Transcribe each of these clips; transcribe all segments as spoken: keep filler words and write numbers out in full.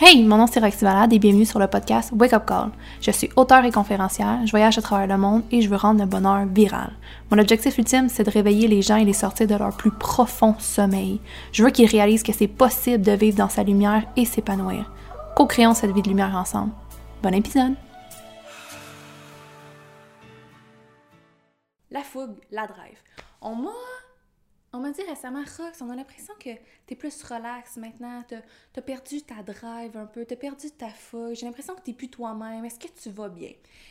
Hey, mon nom c'est Roxy Valade et bienvenue sur le podcast Wake Up Call. Je suis auteure et conférencière, je voyage à travers le monde et je veux rendre le bonheur viral. Mon objectif ultime, c'est de réveiller les gens et les sortir de leur plus profond sommeil. Je veux qu'ils réalisent que c'est possible de vivre dans sa lumière et s'épanouir. Co-créons cette vie de lumière ensemble. Bon épisode! La fougue, la drive. On m'a... On m'a dit récemment, Rox, on a l'impression que t'es plus relax maintenant, t'as, t'as perdu ta drive un peu, t'as perdu ta fougue, j'ai l'impression que t'es plus toi-même, est-ce que tu vas bien?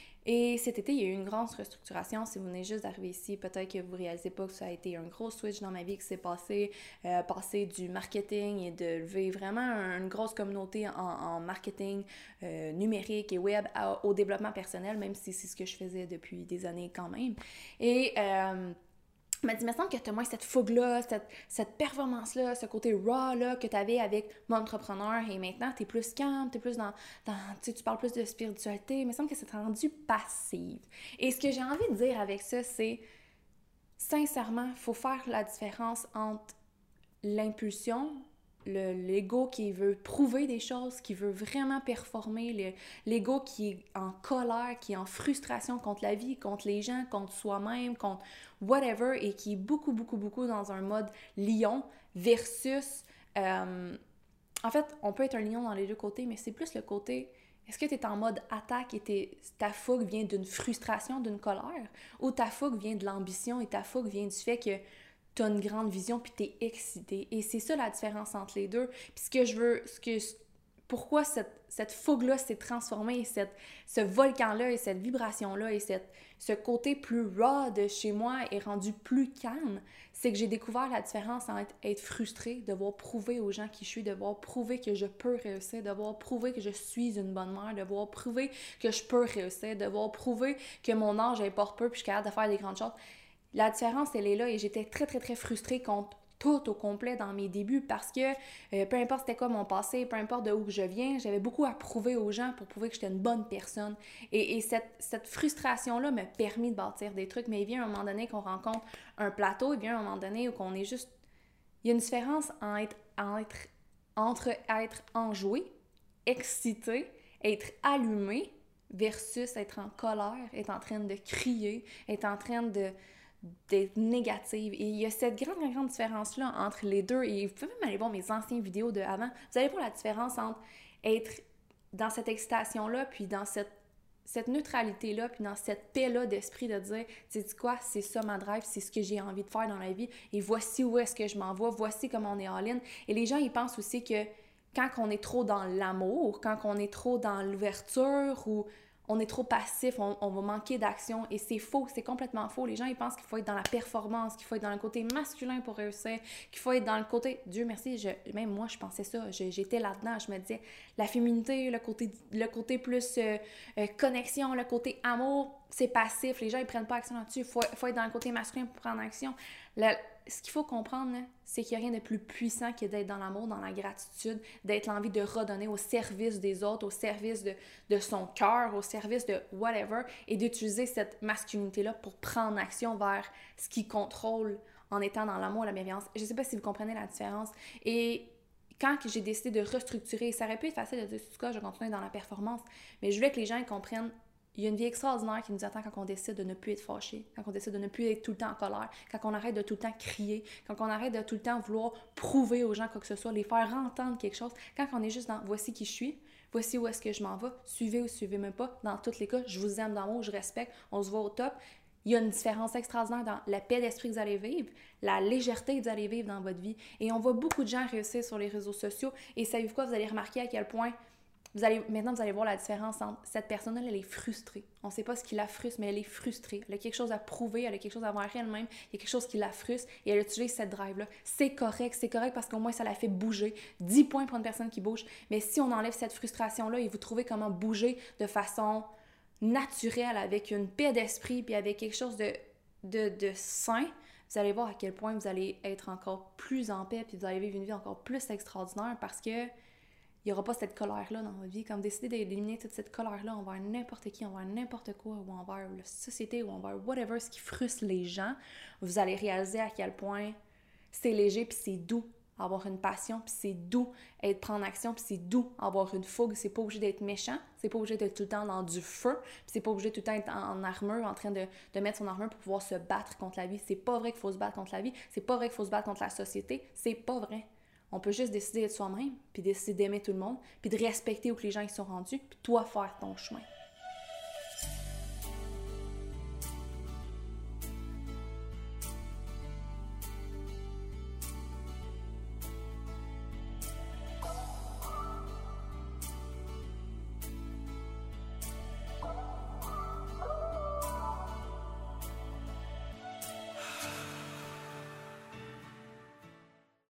Et cet été, il y a eu une grande restructuration. Si vous venez juste d'arriver ici, peut-être que vous ne réalisez pas que ça a été un gros switch dans ma vie qui s'est passé, euh, passer du marketing et de lever vraiment une grosse communauté en, en marketing euh, numérique et web à, au développement personnel, même si c'est ce que je faisais depuis des années quand même. Et... Euh, Il m'a dit, il me semble que tu as moins cette fougue-là, cette, cette performance-là, ce côté raw-là que tu avais avec mon entrepreneur et maintenant tu es plus calme, tu es plus dans, dans tu sais, tu parles plus de spiritualité, il me semble que ça t'a rendu passive. Et ce que j'ai envie de dire avec ça, c'est, sincèrement, il faut faire la différence entre l'impulsion, le, l'ego qui veut prouver des choses, qui veut vraiment performer, le, l'ego qui est en colère, qui est en frustration contre la vie, contre les gens, contre soi-même, contre whatever, et qui est beaucoup, beaucoup, beaucoup dans un mode lion versus... Euh, en fait, on peut être un lion dans les deux côtés, mais c'est plus le côté... Est-ce que tu es en mode attaque et t'es, ta fougue vient d'une frustration, d'une colère, ou ta fougue vient de l'ambition et ta fougue vient du fait que tu as une grande vision puis tu es excité. Et c'est ça la différence entre les deux. Puis ce que je veux, ce que, pourquoi cette, cette fougue-là s'est transformée, et cette, ce volcan-là et cette vibration-là et cette, ce côté plus raw de chez moi est rendu plus calme, c'est que j'ai découvert la différence entre être, être frustrée, devoir prouver aux gens qui je suis, devoir prouver que je peux réussir, devoir prouver que je suis une bonne mère, devoir prouver que je peux réussir, devoir prouver que mon âge importe peu puis je suis capable de faire des grandes choses. La différence, elle est là et j'étais très, très, très frustrée contre tout au complet dans mes débuts parce que euh, peu importe c'était quoi mon passé, peu importe de où je viens, j'avais beaucoup à prouver aux gens pour prouver que j'étais une bonne personne. Et, et cette, cette frustration-là m'a permis de bâtir des trucs, mais il vient un moment donné qu'on rencontre un plateau, il vient un moment donné où on est juste... Il y a une différence en être, en être, entre être enjoué, excité, être allumé versus être en colère, être en train de crier, être en train de... d'être négative. Et il y a cette grande, grande, grande différence-là entre les deux. Et vous pouvez même aller voir mes anciennes vidéos de avant. Vous allez voir la différence entre être dans cette excitation-là, puis dans cette, cette neutralité-là, puis dans cette paix-là d'esprit de dire, tu sais quoi, c'est ça ma drive, c'est ce que j'ai envie de faire dans la vie. Et voici où est-ce que je m'en vais, voici comment on est all-in. Et les gens, ils pensent aussi que quand on est trop dans l'amour, quand on est trop dans l'ouverture ou on est trop passif, on, on va manquer d'action et c'est faux, c'est complètement faux. Les gens, ils pensent qu'il faut être dans la performance, qu'il faut être dans le côté masculin pour réussir, qu'il faut être dans le côté... Dieu merci, je, même moi, je pensais ça, je, j'étais là-dedans, je me disais, la féminité, le côté, le côté plus euh, euh, connexion, le côté amour, c'est passif, les gens, ils prennent pas action là-dessus, il faut, faut être dans le côté masculin pour prendre action. Le, ce qu'il faut comprendre, là, c'est qu'il n'y a rien de plus puissant que d'être dans l'amour, dans la gratitude, d'être l'envie de redonner au service des autres, au service de, de son cœur, au service de whatever, et d'utiliser cette masculinité-là pour prendre action vers ce qui contrôle en étant dans l'amour, la bienveillance. Je ne sais pas si vous comprenez la différence. Et quand j'ai décidé de restructurer, ça aurait pu être facile de dire, en tout cas, je vais continuer dans la performance, mais je voulais que les gens comprennent. Il y a une vie extraordinaire qui nous attend quand on décide de ne plus être fâché, quand on décide de ne plus être tout le temps en colère, quand on arrête de tout le temps crier, quand on arrête de tout le temps vouloir prouver aux gens quoi que ce soit, les faire entendre quelque chose, quand on est juste dans « voici qui je suis », voici où est-ce que je m'en vais, suivez ou suivez-moi pas, dans tous les cas, je vous aime d'amour, je respecte, on se voit au top. Il y a une différence extraordinaire dans la paix d'esprit que vous allez vivre, la légèreté que vous allez vivre dans votre vie. Et on voit beaucoup de gens réussir sur les réseaux sociaux et savez-vous quoi, vous allez remarquer à quel point Vous allez, maintenant, vous allez voir la différence entre cette personne-là, elle est frustrée. On ne sait pas ce qui la frustre, mais elle est frustrée. Elle a quelque chose à prouver, elle a quelque chose à voir elle-même. Il y a quelque chose qui la frustre et elle utilise cette drive-là. C'est correct, c'est correct parce qu'au moins, ça la fait bouger. dix points pour une personne qui bouge. Mais si on enlève cette frustration-là et vous trouvez comment bouger de façon naturelle, avec une paix d'esprit puis avec quelque chose de, de, de sain, vous allez voir à quel point vous allez être encore plus en paix puis vous allez vivre une vie encore plus extraordinaire parce que il n'y aura pas cette colère-là dans votre vie. Quand vous décidez d'éliminer toute cette colère-là envers n'importe qui, envers n'importe quoi, ou envers la société, ou envers whatever, ce qui frustre les gens, vous allez réaliser à quel point c'est léger puis c'est doux avoir une passion, puis c'est doux être prendre action, puis c'est doux avoir une fougue. C'est pas obligé d'être méchant, c'est pas obligé d'être tout le temps dans du feu, puis c'est pas obligé tout le temps d'être en, en armure, en train de, de mettre son armure pour pouvoir se battre contre la vie. C'est pas vrai qu'il faut se battre contre la vie, c'est pas vrai qu'il faut se battre contre la société, c'est pas vrai. On peut juste décider d'être soi-même, puis décider d'aimer tout le monde, puis de respecter où que les gens ils sont rendus, puis toi faire ton chemin.